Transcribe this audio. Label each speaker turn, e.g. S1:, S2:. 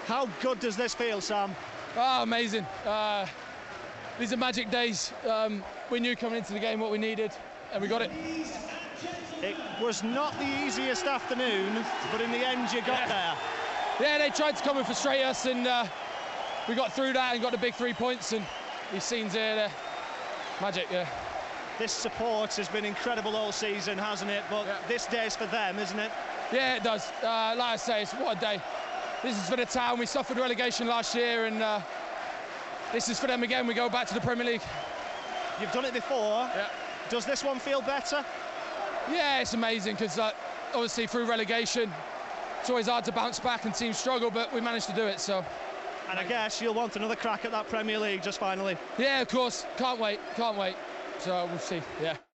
S1: How good does this feel, Sam?
S2: Oh, amazing. These are magic days. We knew coming into the game what we needed, and we got it.
S1: It was not the easiest afternoon, but in the end you got there.
S2: Yeah, they tried to come and frustrate us, and we got through that and got the big 3 points, and these scenes here, they're magic, yeah.
S1: This support has been incredible all season, hasn't it? But this day's for them, isn't it?
S2: Yeah, it does. Like I say, it's what a day. This is for the town. We suffered relegation last year, and this is for them again. We go back to the Premier League.
S1: You've done it before.
S2: Yeah.
S1: Does this one feel better?
S2: Yeah, it's amazing because obviously through relegation, it's always hard to bounce back and teams struggle, but we managed to do it. So.
S1: And I guess you'll want another crack at that Premier League just finally.
S2: Yeah, of course. Can't wait. Can't wait. So we'll see. Yeah.